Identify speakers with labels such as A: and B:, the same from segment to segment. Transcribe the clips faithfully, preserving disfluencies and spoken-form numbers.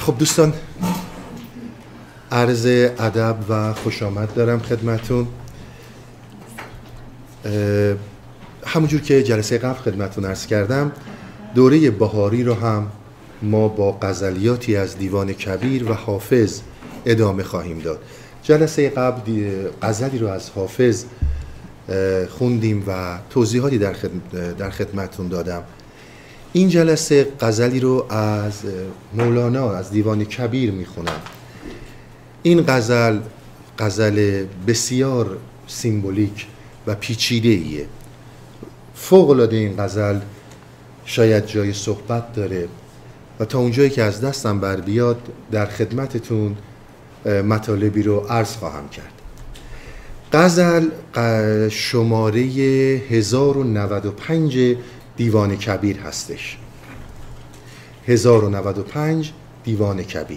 A: خب دوستان، عرض ادب و خوش آمد دارم خدمتون. همونجور که جلسه قبل خدمتون عرض کردم، دوره بهاری رو هم ما با غزلیاتی از دیوان کبیر و حافظ ادامه خواهیم داد. جلسه قبل غزلی رو از حافظ خوندیم و توضیحاتی در خدمت در خدمتون دادم. این جلسه غزلی رو از مولانا از دیوان کبیر میخونم. این غزل غزل بسیار سیمبولیک و پیچیده ایه. فوق العاده این غزل شاید جای صحبت داره و تا اونجایی که از دستم بر بیاد در خدمتتون مطالبی رو عرض خواهم کرد. غزل شماره هزار و نود و پنج دیوان کبیر هستش. هزار و نود و پنج دیوان کبیر.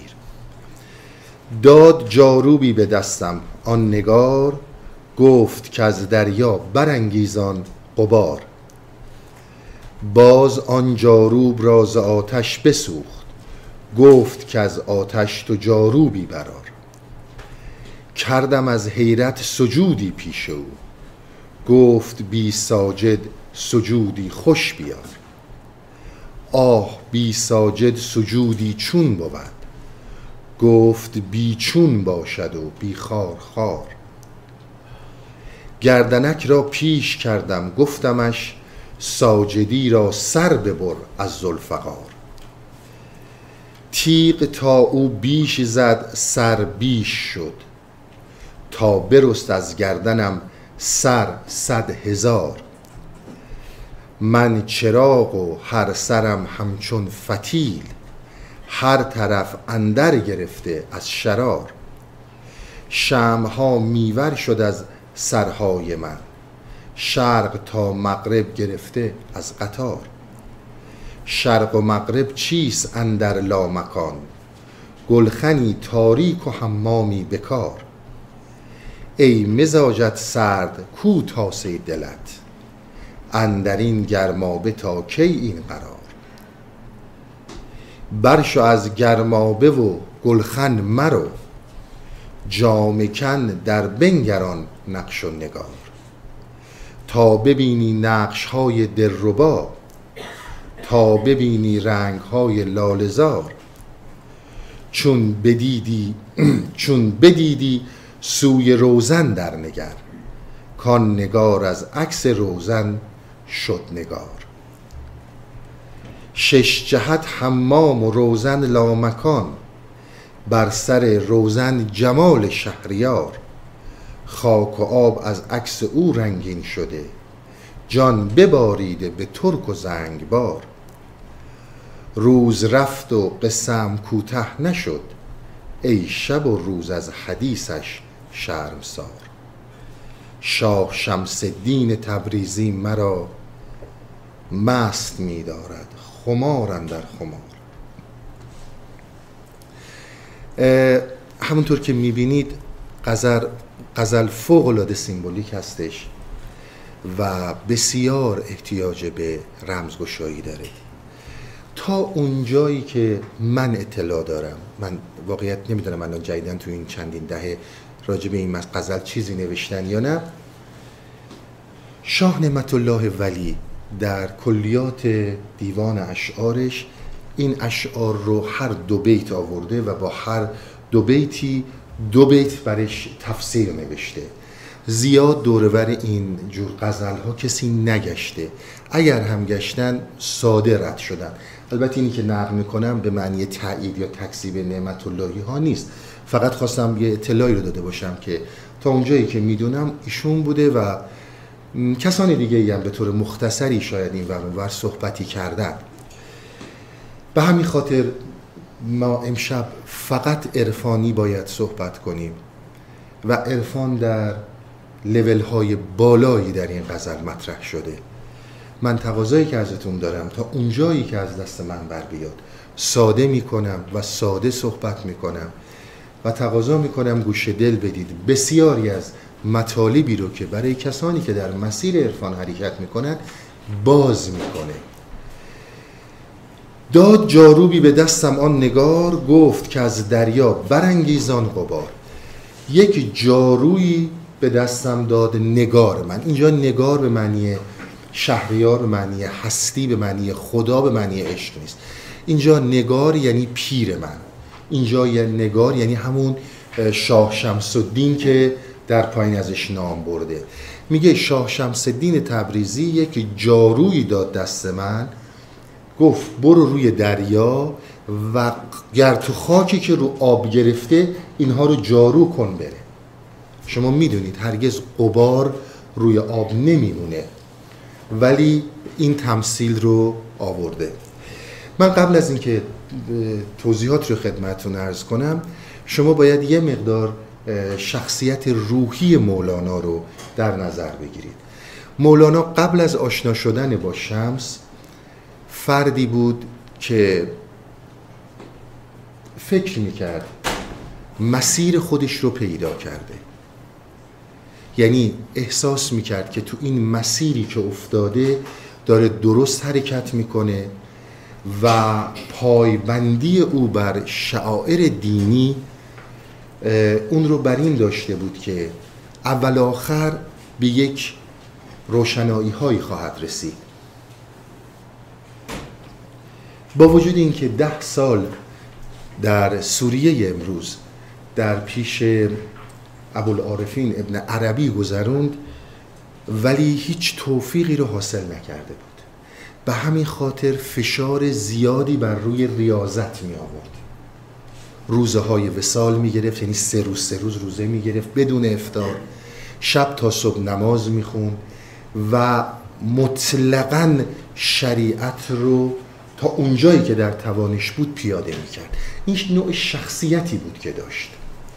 A: داد جاروبی به دستم آن نگار، گفت که از دریا برانگیزان غبار. باز آن جاروب را ز آتش بسوخت، گفت که از آتش تو جاروبی برار. کردم از حیرت سجودی پیش او، گفت بی ساجد سجودی خوش بیار. آه بی ساجد سجودی چون بود، گفت بی چون باشد و بی خار خار. گردنک را پیش کردم گفتمش، ساجدی را سر ببر از ذوالفقار. تیغ تا او بیش زد سر بیش شد، تا برست از گردنم سر صد هزار. من چراغ و هر سرم همچون فتیل، هر طرف اندر گرفته از شرار. شمعها میور شد از سرهای من، شرق تا مغرب گرفته از قطار. شرق و مغرب چیست اندر لامکان، گلخنی تاریک و حمامی بکار. ای مزاجت سرد کو تاسه دلت، اندر این گرمابه تا کی این قرار. برشو از گرمابه و گلخن مرو، جامه کن در بنگران نقش و نگار. تا ببینی نقش های دلربا، تا ببینی رنگ های لاله‌زار. چون بدیدی چون بدیدی سوی روزن در نگر، کان نگار از عکس روزن شد نگار. شش جهت حمام و روزن لامکان، بر سر روزن جمال شهریار. خاک و آب از عکس او رنگین شده، جان بباریده به ترک و زنگبار. روز رفت و قصه‌ام کوته نشد، ای شب و روز از حدیثش شرمسار. شاه شمس الدین تبریزی مرا، مست می دارد خمار اندر خمار. همونطور که می بینید غزل غزل فوق العاده سیمبولیک هستش و بسیار احتیاج به رمزگشایی داره. تا اونجایی که من اطلاع دارم، من واقعیت نمیدونم الان جدیدن تو این چندین دهه راجع به این غزل چیزی نوشتن یا نه. شاه نعمت الله ولی در کلیات دیوان اشعارش این اشعار رو هر دو بیت آورده و با هر دو بیتی دو بیت برش تفسیر نوشته. زیاد دورور این جور غزل ها کسی نگشته، اگر هم گشتن ساده رد شدن. البته اینی که نقل میکنم به معنی تایید یا تکذیب نعمت اللهی ها نیست، فقط خواستم یه اطلاعی رو داده باشم که تا اونجایی که میدونم ایشون بوده و کسان دیگه ای هم به طور مختصری شاید این ور اونور صحبتی کردن. به همین خاطر ما امشب فقط عرفانی باید صحبت کنیم و عرفان در لول های بالایی در این غزل مطرح شده. من تقاضایی که ازتون دارم تا اونجایی که از دست من بر بیاد ساده میکنم و ساده صحبت میکنم و تقاضا میکنم گوش دل بدید. بسیاری از مطالبی رو که برای کسانی که در مسیر عرفان حرکت میکنن باز میکنه. داد جاروبی به دستم آن نگار، گفت که از دریا برانگیزان غبار. یک جارویی به دستم داد نگار من. اینجا نگار به معنی شهریار، به معنی هستی، به معنی خدا، به معنی عشق نیست. اینجا نگار یعنی پیر من. اینجا یه نگار یعنی همون شاه شمس الدین که در پایین ازش نام برده. میگه شاه شمس الدین تبریزی یک جارویی داد دست من، گفت برو روی دریا و گر تو خاکی که رو آب گرفته اینها رو جارو کن بره. شما میدونید هرگز غبار روی آب نمیمونه، ولی این تمثیل رو آورده. من قبل از اینکه توضیحات رو خدمتتون عرض کنم، شما باید یه مقدار شخصیت روحی مولانا رو در نظر بگیرید. مولانا قبل از آشنا شدن با شمس فردی بود که فکر میکرد مسیر خودش رو پیدا کرده، یعنی احساس میکرد که تو این مسیری که افتاده داره درست حرکت میکنه و پایبندی او بر شعائر دینی اون رو بر این داشته بود که اول آخر به یک روشنایی هایی خواهد رسید. با وجود اینکه ده سال در سوریه امروز در پیش ابوالعارفین ابن عربی گذروند، ولی هیچ توفیقی رو حاصل نکرده بود. به همین خاطر فشار زیادی بر روی ریاضت می آورد. روزه های وصال می گرفت، یعنی سه روز سه روز روزه می گرفت بدون افطار، شب تا صبح نماز می خوند و مطلقاً شریعت رو تا اونجایی که در توانش بود پیاده می کرد. این نوع شخصیتی بود که داشت.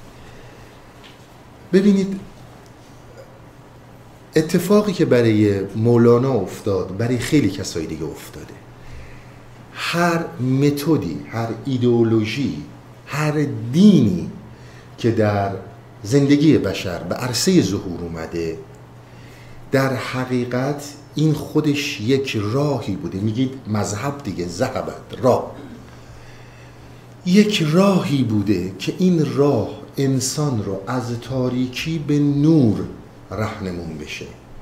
A: ببینید اتفاقی که برای مولانا افتاد برای خیلی کسای دیگه افتاده. هر متدی، هر ایدئولوژی، هر دینی که در زندگی بشر به عرصه ظهور اومده، در حقیقت این خودش یک راهی بوده. میگید مذهب دیگه، ذهبت راه، یک راهی بوده که این راه انسان رو از تاریکی به نور راهنمون بشه.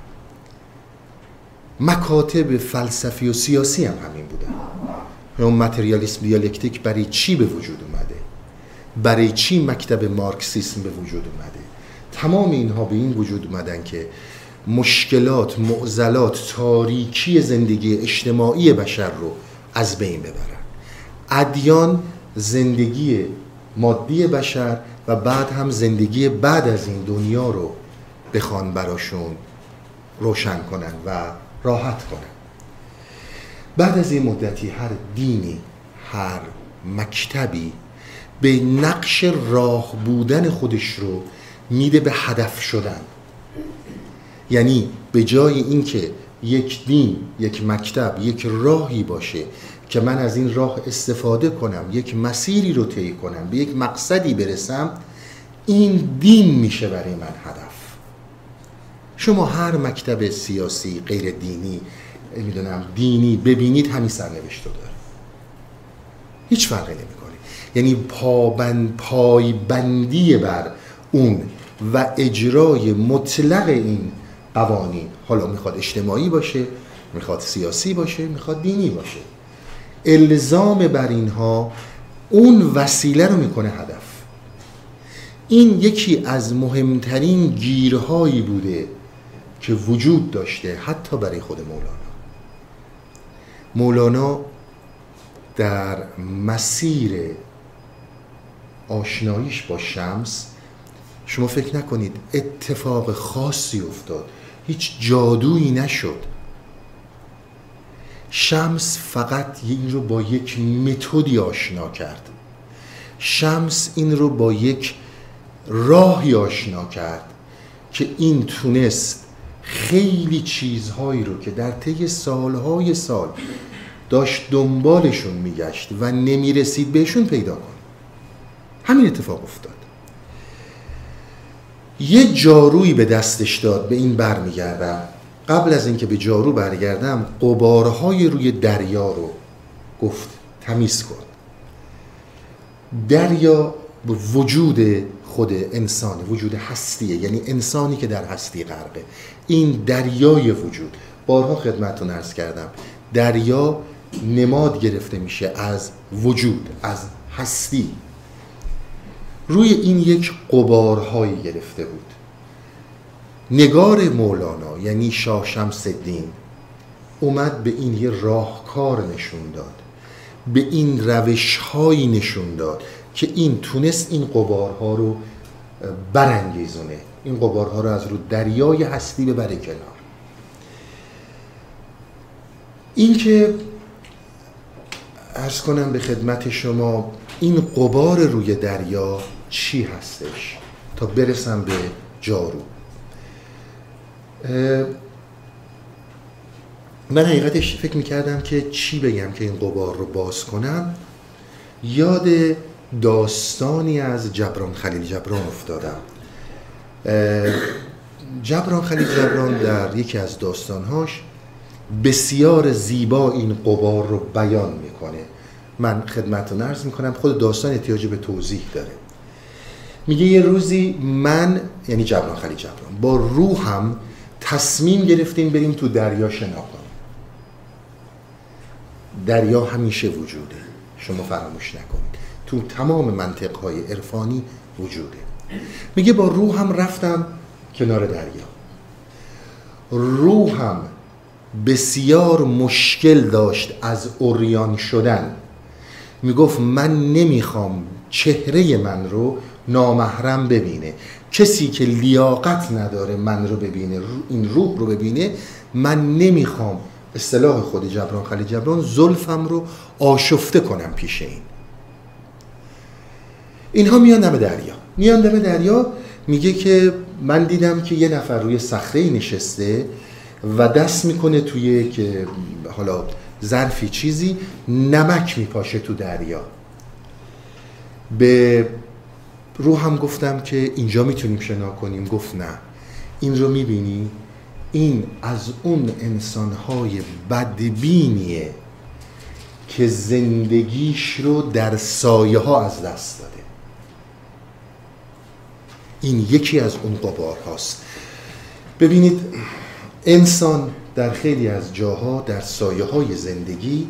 A: مکاتب فلسفی و سیاسی هم همین بودن. اون متریالیسم دیالکتیک برای چی به وجود اومده؟ برای چی مکتب مارکسیسم به وجود اومده؟ تمام اینها به این وجود اومدن که مشکلات، معضلات، تاریکی زندگی اجتماعی بشر رو از بین ببرن. ادیان زندگی مادی بشر و بعد هم زندگی بعد از این دنیا رو بخوان براشون روشن کنن و راحت کنن. بعد از این مدتی هر دینی، هر مکتبی به نقش راه بودن خودش رو میده به هدف شدن. یعنی به جای اینکه یک دین، یک مکتب، یک راهی باشه که من از این راه استفاده کنم، یک مسیری رو طی کنم، به یک مقصدی برسم، این دین میشه برای من هدف. شما هر مکتب سیاسی غیر دینی، میدونم دینی ببینید، همین سرنوشت رو داره، هیچ فرقی نمیکنه. یعنی پابند پایبندی بر اون و اجرای مطلق این قوانین، حالا میخواد اجتماعی باشه، میخواد سیاسی باشه، میخواد دینی باشه، الزام بر اینها اون وسیله رو میکنه هدف. این یکی از مهمترین گیرهایی بوده که وجود داشته حتی برای خود مولانا. مولانا در مسیر آشناییش با شمس، شما فکر نکنید اتفاق خاصی افتاد، هیچ جادویی نشد. شمس فقط این رو با یک متدی آشنا کرد. شمس این رو با یک راهی آشنا کرد که این تونست خیلی چیزهایی رو که در طی سالهای سال داشت دنبالشون میگشت و نمیرسید بهشون پیدا کنه. همین اتفاق افتاد. یه جارویی به دستش داد، به این برمیگردم. قبل از اینکه به جارو برگردم، غبارهای روی دریا رو گفت تمیز کن. دریا وجود خود انسان، وجود هستیه، یعنی انسانی که در هستی غرقه. این دریای وجود، بارها خدمتتون عرض کردم، دریا نماد گرفته میشه از وجود، از هستی. روی این یک غبارهایی گرفته بود. نگار مولانا یعنی شاه شمس الدین اومد به این یه راهکار نشون داد، به این روش‌هایی نشون داد که این تونست این غبارها رو برانگیزونه، این غبارها رو از رو دریای هستی ببره کنار. این که عرض کنم به خدمت شما این غبار روی دریا چی هستش تا برسم به جارو. من حقیقتش فکر میکردم که چی بگم که این غبار رو باز کنم. یاد داستانی از جبران خلیل جبران افتادم. جبران خلیل جبران در یکی از داستانهاش بسیار زیبا این غبار رو بیان میکنه. من خدمتتون عرض میکنم خود داستان احتیاج به توضیح داره. میگه یه روزی من، یعنی جبران خلیل جبران، با روحم تصمیم گرفتیم بریم تو دریا شنا کنیم. دریا همیشه وجوده، شما فراموش نکنید، تو تمام منطقهای عرفانی وجوده. میگه با روحم رفتم کنار دریا. روحم بسیار مشکل داشت از عریان شدن. میگفت من نمیخوام چهره من رو نامحرم ببینه، کسی که لیاقت نداره من رو ببینه، این روح رو ببینه، من نمیخوام، اصطلاح خود جبران خلیل جبران، زلفم رو آشفته کنم پیش این. اینها میان دم دریا، میان دم دریا. میگه که من دیدم که یه نفر روی صخره نشسته و دست میکنه توی که حالا ظرفی چیزی، نمک میپاشه تو دریا. به روحم گفتم که اینجا میتونیم شنا کنیم. گفت نه، این رو میبینی؟ این از اون انسانهای بدبینیه که زندگیش رو در سایه ها از دست داده. این یکی از اون غبار هاست. ببینید انسان در خیلی از جاها در سایه های زندگی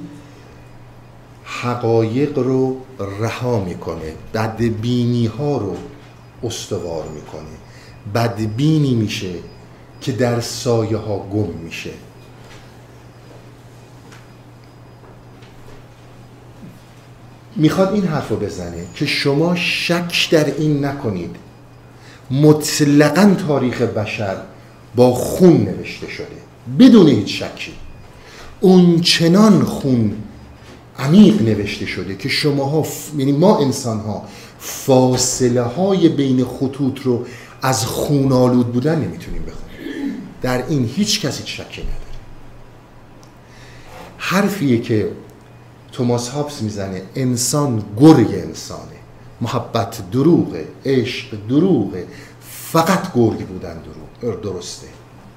A: حقایق رو رها میکنه، بدبینی ها رو استوار میکنه، بدبینی میشه که در سایه ها گم میشه. میخواد این حرف رو بزنه که شما شک در این نکنید مطلقاً تاریخ بشر با خون نوشته شده، بدون هیچ شکی. اون چنان خون عمیق نوشته شده که شماها ف... یعنی ما انسان ها فاصله های بین خطوط رو از خون آلود بودن نمیتونیم بخونیم. در این هیچ کسی شکی نداره. حرفیه که توماس هابس میزنه، انسان گرگ انسانه، محبت دروغه، عشق دروغه، فقط گرگ بودن دروغ درسته.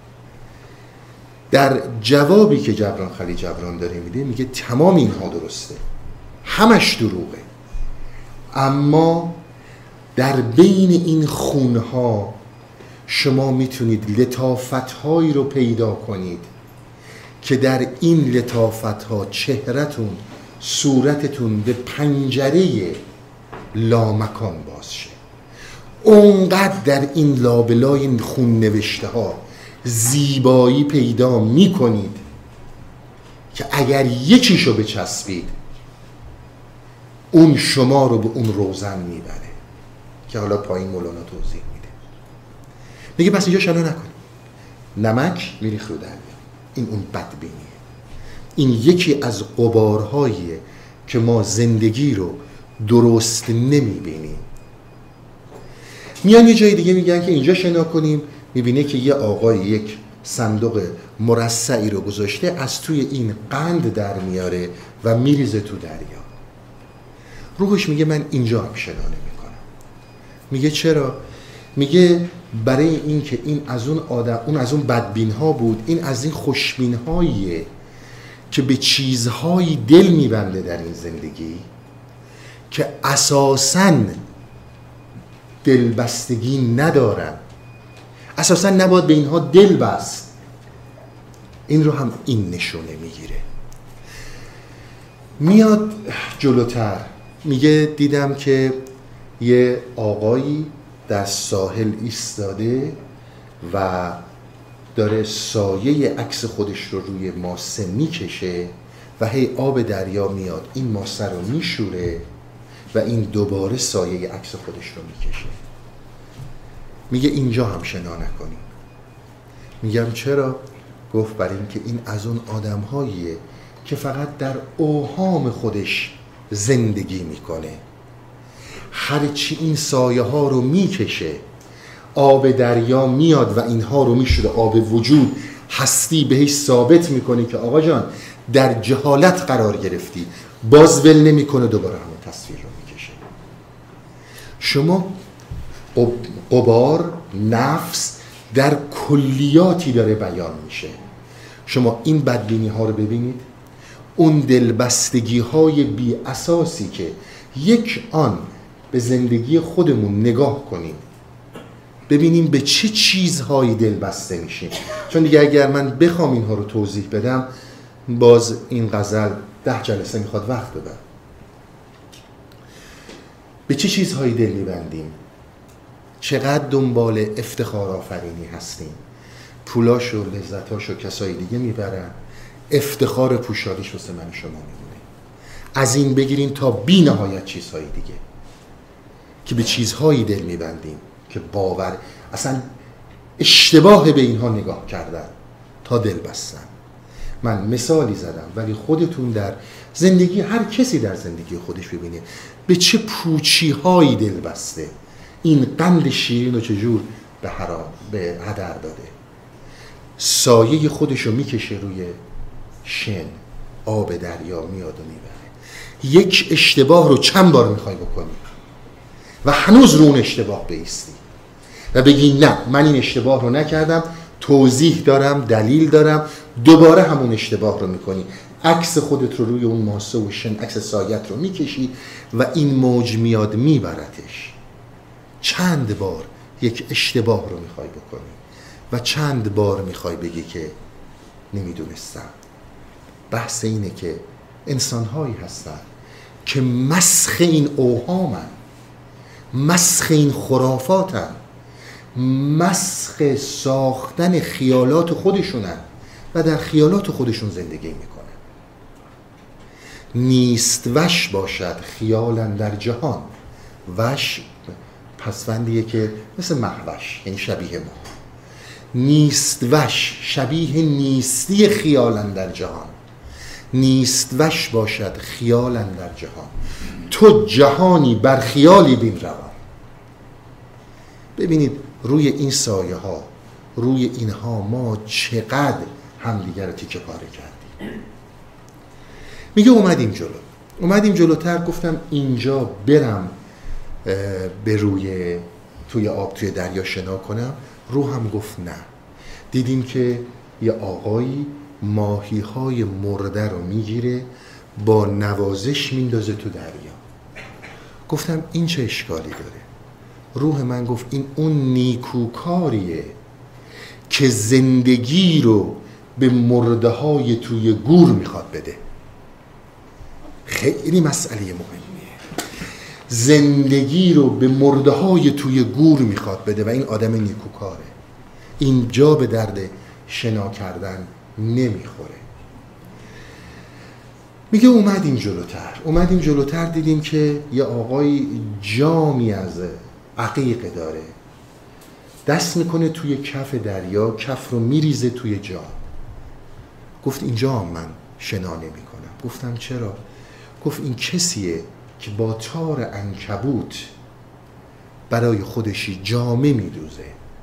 A: در جوابی که جبران خلیل جبران داره میده میگه تمام اینها درسته، همش دروغه، اما در بین این خونها شما میتونید لطافت‌هایی رو پیدا کنید که در این لطافت‌ها چهره‌تون، صورتتون به پنجره لامکان باز شه. اونقدر در این لابلای این خون نوشته ها زیبایی پیدا می کنید که اگر یکیشو بچسبید اون شما رو به اون روزن میبره که حالا پایین مولانا توضیح میده. میگه پس اینجا شنا نکنید، نمک میریخ رو دریا. این اون بدبینیه. این یکی از غبارهاییه که ما زندگی رو درست نمیبینیم. میان یه جای دیگه میگن که اینجا شنا کنیم، میبینه که یه آقای یک صندوق مرصعی رو گذاشته، از توی این قند در میاره و میریزه تو دریا. روحش میگه من اینجا هم شنا نمیکنم. میگه چرا؟ میگه برای این که این از اون آدم، اون از اون بدبین ها بود، این از این خوشبین هاییه که به چیزهایی دل میبنده در این زندگی که اساساً دلبستگی ندارن، اساساً نباید به اینها دل بست. این رو هم این نشونه میگیره. میاد جلوتر میگه دیدم که یه آقایی در ساحل ایستاده و داره سایه عکس خودش رو روی ماسه میکشه و هی آب دریا میاد این ماسه رو میشوره و این دوباره سایه عکس خودش رو میکشه. میگه اینجا هم شنا نکنیم. میگم چرا؟ گفت برای اینکه این از اون آدم‌هاییه که فقط در اوهام خودش زندگی میکنه. هرچی این سایه ها رو میکشه، آب دریا میاد و اینها رو میشوره، آب وجود، هستی بهش ثابت میکنه که آقا جان در جهالت قرار گرفتی، باز ول نمیکنه، دوباره همون تصویر رو میکشه. شما غبار نفس در کلیاتی داره بیان میشه. شما این بدبینی ها رو ببینید، اون دلبستگی های بی اساسی که یک آن به زندگی خودمون نگاه کنیم ببینیم به چه چیزهایی دلبسته میشیم. چون دیگه اگر من بخوام اینها رو توضیح بدم باز این غزل ده جلسه میخواد وقت ببر. به چه چیزهایی دل میبندیم؟ چقدر دنبال افتخار آفرینی هستیم؟ پولاش و لذتاش و کسای دیگه میبرن، افتخار پوشالیش واسه من شما میمونه. از این بگیرین تا بی نهایت چیزهای دیگه که به چیزهایی دل میبندیم که باور اصلا اشتباه به اینها نگاه کردن تا دل بستن. من مثالی زدم ولی خودتون در زندگی، هر کسی در زندگی خودش ببینه به چه پوچی هایی دل بسته، این قند شیرین رو چجور به هرا به هدر داده. سایه خودش رو میکشه روی شن، آب دریا میاد و میبره. یک اشتباه رو چند بار میخوای بکنی و هنوز رو اون اشتباه بایستی و بگی نه من این اشتباه رو نکردم، توضیح دارم، دلیل دارم، دوباره همون اشتباه رو میکنی. عکس خودت رو روی اون ماسه و شن، عکس سایت رو میکشی و این موج میاد میبرتش. چند بار یک اشتباه رو میخوای بکنی و چند بار میخوای بگی که نمیدونستم. بحث اینه که انسانهایی هستن که مسخ این اوهامن، مسخ این خرافاتن، مسخ ساختن خیالات خودشونن و در خیالات خودشون زندگی میکنن. نیست وش باشد خیالن در جهان. وش پسوندیه که مثل محوش، یعنی شبیه ما. نیست وش شبیه نیستی خیالن در جهان. نیست وش باشد خیالن در جهان. تو جهانی بر خیالی بین روان. ببینید روی این سایه ها، روی اینها ما چقدر همدیگر رو تیکه پاره کردیم. میگه اومدیم جلو، اومدیم جلوتر. گفتم اینجا برم به روی توی آب توی دریا شنا کنم. رو هم گفت نه. دیدیم که یه آقایی ماهی های مرده رو میگیره با نوازش میندازه تو دریا. گفتم این چه اشکالی داره؟ روح من گفت این اون نیکوکاریه که زندگی رو به مرده های توی گور میخواد بده. خیلی مسئله مهمیه. زندگی رو به مرده های توی گور میخواد بده و این آدم نیکوکاره. اینجا به درد شنا کردن نمیخوره. میگه اومدیم جلوتر اومدیم جلوتر دیدیم که یه آقای جامی از عقیق داره، دست میکنه توی کف دریا، کف رو میریزه توی جام. گفت اینجا من شنا نمی کنم. گفتم چرا؟ گفت این کسیه که با تار عنکبوت برای خودشی جامه میدوزه.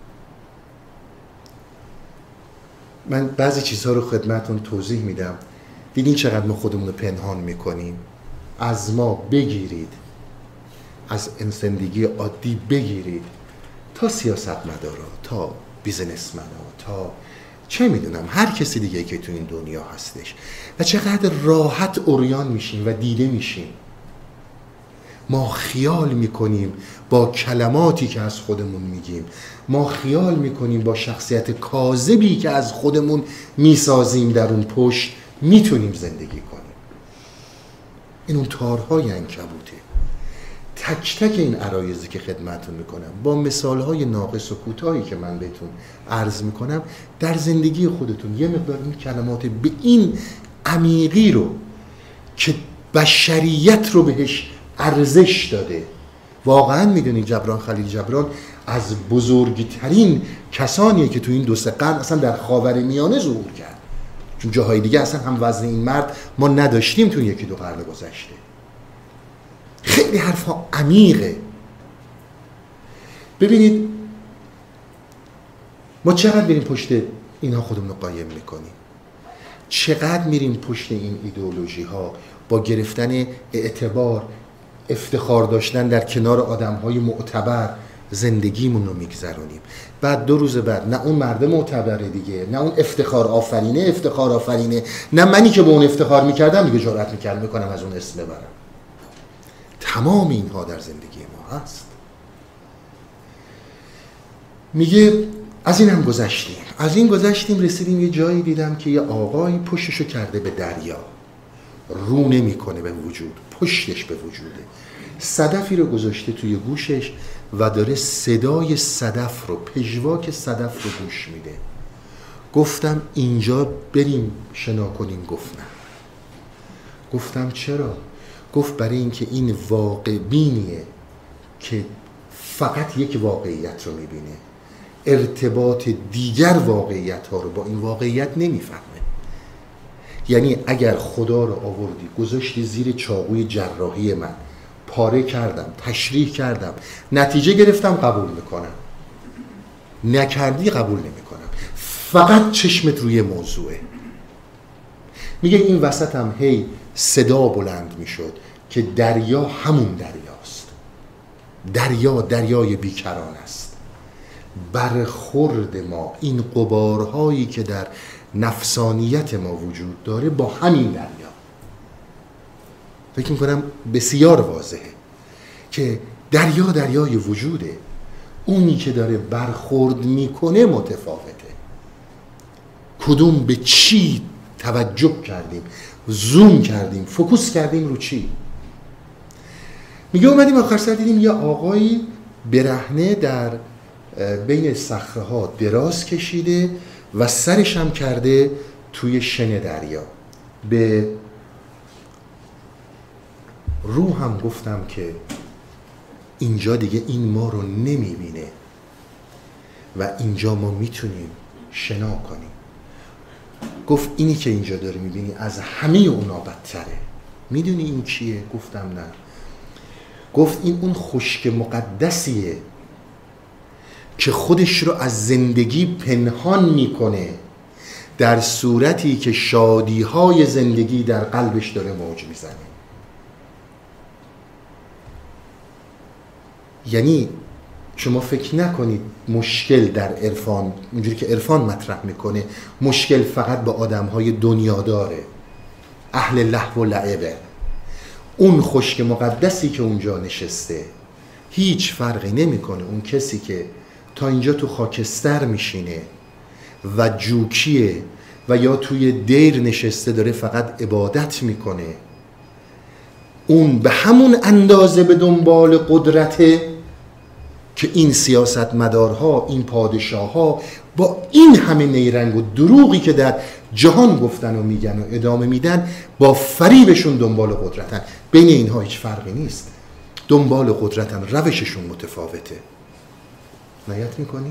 A: من بعضی چیزها رو خدمتون توضیح میدم. دیدین چقدر ما خودمون رو پنهان میکنیم؟ از ما بگیرید، از زندگی عادی بگیرید تا سیاستمدارا، تا بیزنسمن‌ها، تا چه میدونم هر کسی دیگه که تو این دنیا هستش و چقدر راحت عریان میشیم و دیده میشیم. ما خیال میکنیم با کلماتی که از خودمون میگیم، ما خیال میکنیم با شخصیت کاذبی که از خودمون میسازیم در اون پشت میتونیم زندگی کنیم. این اون تارهای عنکبوته. تک تک این عرایضی که خدمتتون میکنم با مثالهای ناقص و کوتاهی که من بهتون عرض میکنم، در زندگی خودتون یه مقدار این کلمات به این عمیقی رو که بشریت رو بهش ارزش داده. واقعا میدونید جبران خلیل جبران از بزرگترین کسانیه که تو این دو سه قرن اصلا در خاورمیانه ظهور کرد، چون جاهای دیگه اصلا هم وزن این مرد ما نداشتیم تو یکی دو قرن گذشته. خیلی حرفا عمیقه. ببینید ما چقدر میریم پشت اینها خودمون رو قایم میکنیم، چقدر میریم پشت این ایدئولوژی ها با گرفتن اعتبار، افتخار داشتن در کنار آدم های معتبر زندگیمون رو میگذرونیم. بعد دو روز بعد نه اون مرد معتبره دیگه، نه اون افتخار آفرینه افتخار آفرینه، نه منی که به اون افتخار میکردم دیگه جرأت میکردم میکنم از اون اسم ببرم. تمام اینها در زندگی ما هست. میگه از این هم گذشتیم، از این گذشتیم رسیدیم یه جایی دیدم که یه آقای پشتشو کرده به دریا، رو نمیکنه به وجود، پشتش به وجوده، صدفی رو گذاشته توی گوشش و داره صدای صدف رو، پژواک صدف رو گوش میده. گفتم اینجا بریم شنا کنیم. گفت نه. گفتم چرا؟ گفت برای اینکه این واقع بینیه که فقط یک واقعیت رو میبینه، ارتباط دیگر واقعیت ها رو با این واقعیت نمیفهمه. یعنی اگر خدا رو آوردی گذاشتی زیر چاقوی جراحی من، پاره کردم، تشریح کردم، نتیجه گرفتم، قبول میکنم. نکردی قبول نمیکنم. فقط چشمت روی موضوعه. میگه این وسط هم هی صدا بلند میشد که دریا همون دریاست. دریا دریای بیکران است. برخورد ما، این غبارهایی که در نفسانیت ما وجود داره با همین دریا، فکر میکنم بسیار واضحه که دریا دریای وجوده. اونی که داره برخورد میکنه متفاوته. کدوم به چی توجه کردیم، زوم کردیم، فوکوس کردیم رو چی. میگه اومدیم آخر سر دیدیم یه آقایی برهنه در بین صخره‌ها دراز کشیده و سرش هم کرده توی شن دریا. به روحم گفتم که اینجا دیگه این ما رو نمیبینه و اینجا ما میتونیم شنا کنیم. گفت اینی که اینجا داری میبینی از همه اونا بدتره. میدونی این چیه؟ گفتم نه. گفت این اون خشک مقدسیه که خودش رو از زندگی پنهان میکنه در صورتی که شادیهای زندگی در قلبش داره موج میزنه. یعنی شما فکر نکنید مشکل در عرفان، اونجوری که عرفان مطرح میکنه، مشکل فقط با آدمهای دنیا داره، اهل لهو و لعبه. اون خشک مقدسی که اونجا نشسته هیچ فرقی نمیکنه. اون کسی که تا اینجا تو خاکستر میشینه و جوکیه و یا توی دیر نشسته داره فقط عبادت میکنه، اون به همون اندازه به دنبال قدرته که این سیاستمدارها، این پادشاهها با این همه نیرنگ و دروغی که در جهان گفتن و میگن و ادامه میدن، با فریبشون دنبال قدرتن. بین اینها هیچ فرقی نیست. دنبال قدرتن، روششون متفاوته. نهایت میکنی؟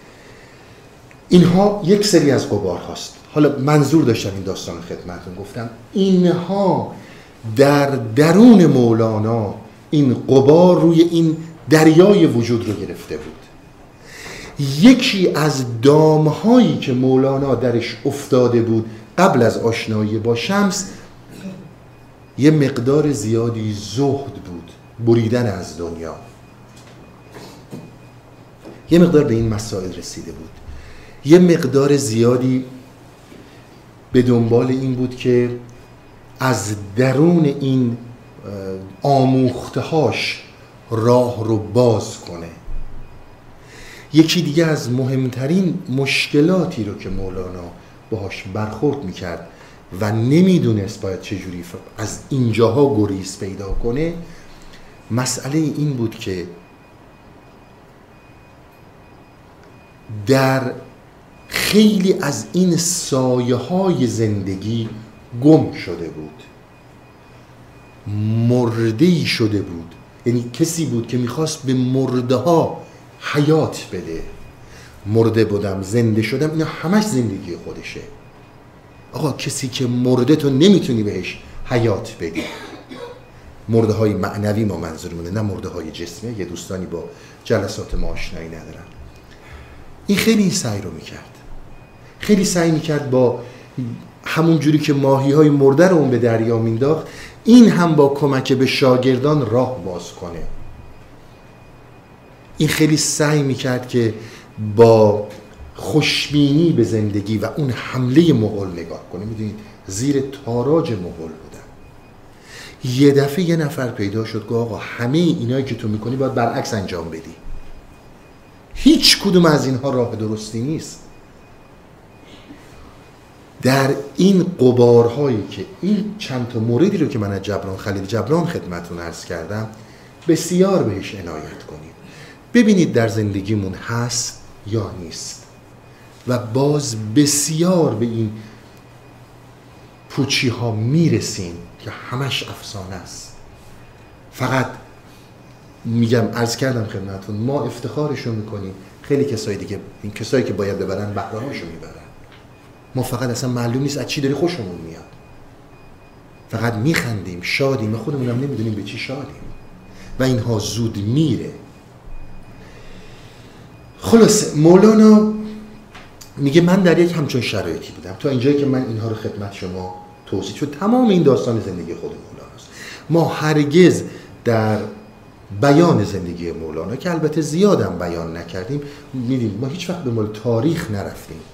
A: اینها یک سری از غبار هاست. حالا منظور داشتم این داستان خدمتتون گفتم. اینها در درون مولانا این غبار روی این دریای وجود رو گرفته بود. یکی از دامهایی که مولانا درش افتاده بود قبل از آشنایی با شمس، یه مقدار زیادی زهد بود، بریدن از دنیا. یه مقدار به این مسائل رسیده بود. یه مقدار زیادی به دنبال این بود که از درون این آموختهاش راه رو باز کنه. یکی دیگه از مهمترین مشکلاتی رو که مولانا باهاش برخورد میکرد و نمیدونست باید چجوری از اینجاها گریز پیدا کنه، مسئله این بود که در خیلی از این سایه های زندگی گم شده بود، مرده‌ای شده بود. یعنی کسی بود که میخواست به مرده ها حیات بده. مرده بودم، زنده شدم، اینا همش زندگی خودشه. آقا کسی که مرده تو نمیتونی بهش حیات بدی. مرده های معنوی ما منظورمونه، نه مرده های جسمی. یه دوستانی با جلسات ما آشنایی ندارن. این خیلی این سعی رو میکرد، خیلی سعی میکرد با همون جوری که ماهی های مرده رو اون به دریا مینداخت، این هم با کمک به شاگردان راه باز کنه. این خیلی سعی میکرد که با خوشبینی به زندگی و اون حمله مغول نگاه کنه. میدونید زیر تاراج مغول بودن. یه دفعه یه نفر پیدا شد که آقا همه اینایی که تو میکنی باید برعکس انجام بدی. هیچ کدوم از اینها راه درستی نیست. در این غبارهایی که این چند تا موردی رو که من از جبران خلیل جبران خدمتتون عرض کردم بسیار بهش عنایت کنید. ببینید در زندگیمون هست یا نیست و باز بسیار به این پوچی ها میرسیم که همش افسانه است. فقط میگم عرض کردم خدمتتون ما افتخارشو میکنیم، خیلی کسایی دیگه این کسایی که باید ببرن بهره هاشو میبرن. ما فقط اصلا معلوم نیست از چی داری خوشمون میاد، فقط میخندیم، شادیم، خودمونم نمیدونیم به چی شادیم و اینها زود میره. خلاصه مولانا میگه من در یک همچون شرایطی بودم تا اینجایی که من اینها رو خدمت شما توضیح شد. تمام این داستان زندگی خود مولاناست. ما هرگز در بیان زندگی مولانا که البته زیادم بیان نکردیم، میدیم ما هیچ وقت به مول تاریخ نرفتیم.